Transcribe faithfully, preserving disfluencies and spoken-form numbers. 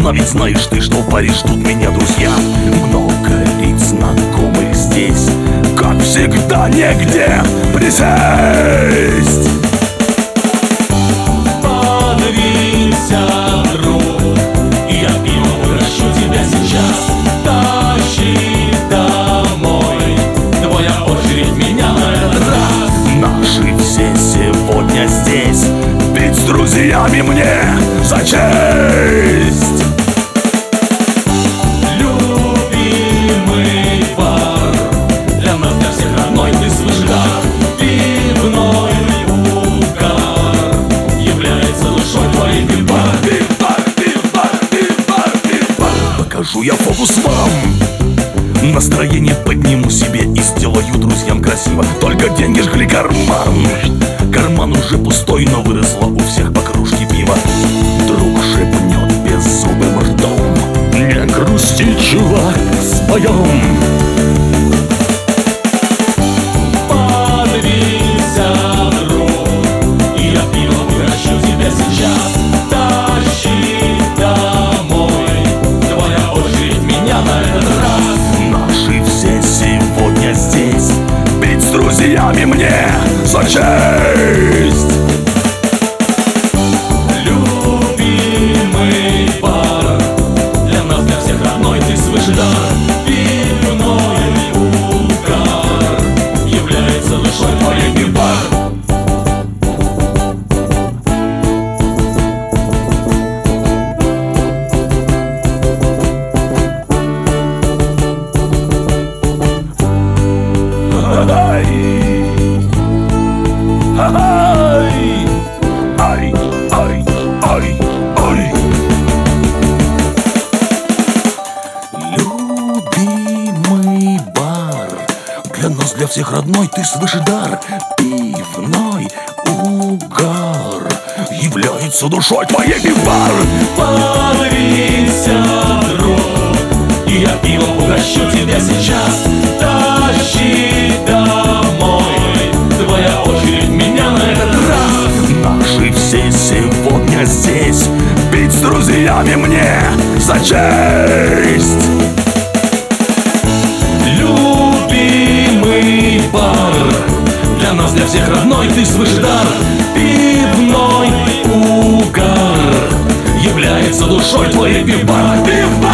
Но ведь знаешь ты, что в баре ждут меня друзья. Много лиц знакомых здесь, как всегда негде присесть. Подвинься, друг, и я пиво угощу тебя сейчас. Тащи домой, твоя очередь меня на этот раз. Наши все сегодня здесь, ведь с друзьями мне за честь. Любимый бар, для нас, для всех родной, ты свыше дар. Пивной угар является душой твоей. Пив-бар, пив-бар, пив-бар, пив-бар, пив-бар. Покажу я фокус вам, настроение подниму себе и сделаю друзьям красиво. Только деньги жгли карман, карман уже пустой, но выросла у всех по кружке пива. Друг шепнет беззубым ртом: не грусти, чувак, споем. Подвинься, друг, и я пиво угощу тебя сейчас. Тащи домой, твоя очередь меня на этот раз. Наши все сегодня здесь, ведь с друзьями мне за честь. Любимый бар, для нас, для всех родной, ты свыше дар. Пивной угар является душой твоей. Пив-бар. Ай, ай, ай, ай, ай. Любимый бар, для нас, для всех родной, ты свыше дар. Пивной угар является душой твоей. Пив-бар. Подвинься, друг, и я пиво угощу тебя сейчас. Тащи домой, твоя очередь меня на этот раз. Наши все сегодня здесь, ведь с друзьями мне за честь. Любимый бар, для нас, для всех родной, ты свыше дар. Пивной угар является душой твоей. Пив-бар, пив-бар.